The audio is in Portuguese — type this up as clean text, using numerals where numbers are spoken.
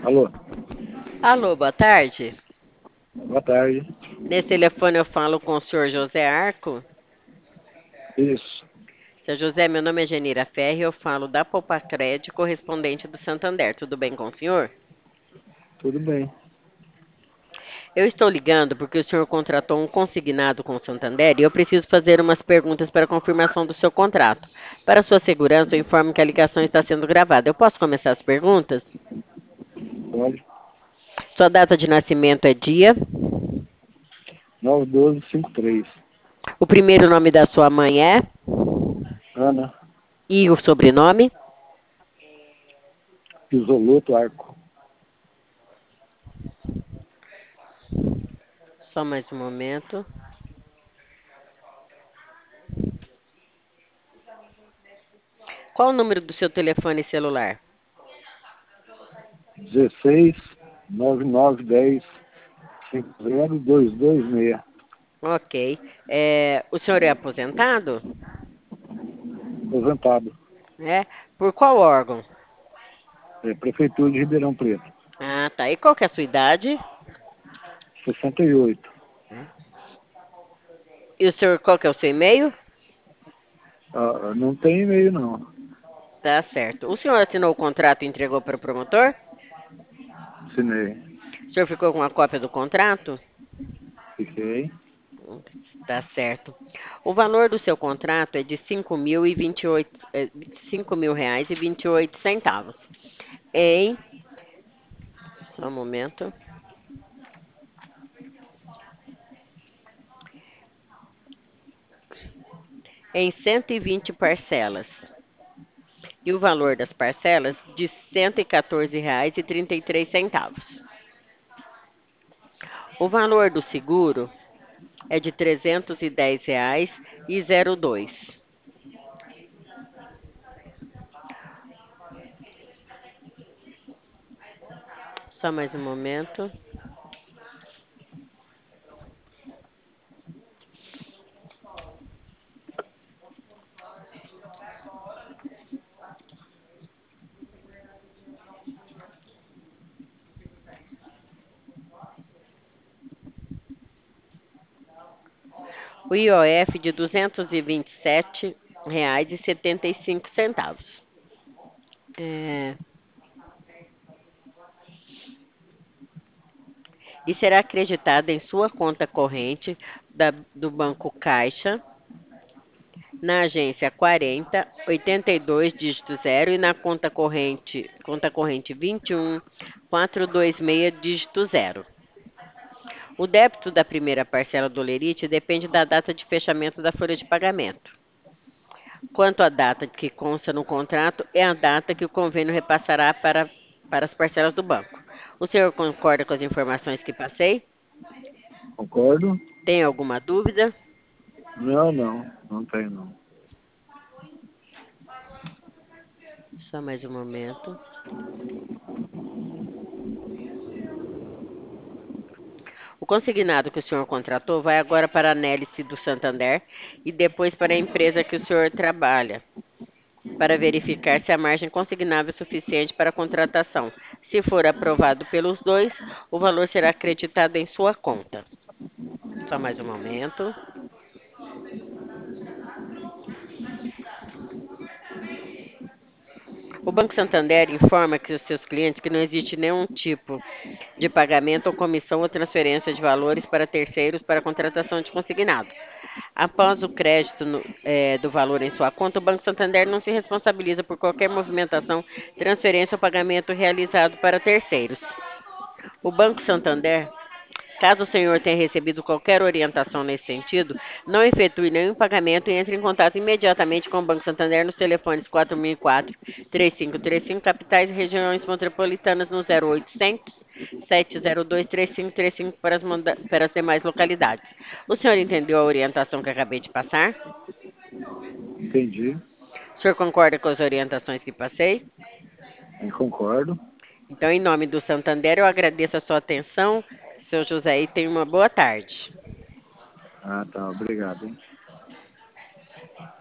Alô, Alô, boa tarde. boa tarde. Nesse telefone eu falo com o senhor José Arco. Isso, Seu José, meu nome é Genira Ferri, eu falo da Popacred, correspondente do Santander. Tudo bem com o senhor? tudo bem. Eu estou ligando porque o senhor contratou um consignado com o Santander e eu preciso fazer umas perguntas para confirmação do seu contrato. Para sua segurança, eu informo que a ligação está sendo gravada. Eu posso começar as perguntas? Pode. Sua data de nascimento é dia. 91253. O primeiro nome da sua mãe é? Ana, E o sobrenome? Isoloto Arco. Só mais um momento. Qual o número do seu telefone celular? 16 9910 50226. Ok. O senhor é aposentado? Aposentado. É? Por qual órgão? Prefeitura de Ribeirão Preto. Ah, tá. E qual que é a sua idade? 68. E o senhor, qual que é o seu e-mail? Não tem e-mail, não. Tá certo. O senhor assinou o contrato e entregou para o promotor? Assinei. O senhor ficou com a cópia do contrato? Fiquei. Tá certo. O valor do seu contrato é de 5.028 centavos. Em, só um momento, em 120 parcelas. E o valor das parcelas de R$ 114,33. O valor do seguro é de R$ 310,02. Só mais um momento. O IOF de R$ 227,75. É, e será acreditada em sua conta corrente do Banco Caixa, na agência 4082 dígito zero e na conta corrente 21426 dígito zero. O débito da primeira parcela do Lerite depende da data de fechamento da folha de pagamento. Quanto à data que consta no contrato, é a data que o convênio repassará para as parcelas do banco. O senhor concorda com as informações que passei? Concordo? Tem alguma dúvida? Não, não. Não tem, não. Só mais um momento. O consignado que o senhor contratou vai agora para a análise do Santander e depois para a empresa que o senhor trabalha, para verificar se a margem consignável é suficiente para a contratação. Se for aprovado pelos dois, o valor será acreditado em sua conta. Só mais um momento. O Banco Santander informa que os seus clientes que não existe nenhum tipo de pagamento ou comissão ou transferência de valores para terceiros para a contratação de consignado. Após o crédito do valor em sua conta, o Banco Santander não se responsabiliza por qualquer movimentação, transferência ou pagamento realizado para terceiros. O Banco Santander, caso o senhor tenha recebido qualquer orientação nesse sentido, não efetue nenhum pagamento e entre em contato imediatamente com o Banco Santander nos telefones 4004-3535, capitais e regiões metropolitanas no 0800 702 3535 para as demais localidades. O senhor entendeu a orientação que acabei de passar? Entendi. O senhor concorda com as orientações que passei? Concordo. Então, em nome do Santander, eu agradeço a sua atenção, seu José, e tenha uma boa tarde. Tá. Obrigado, hein?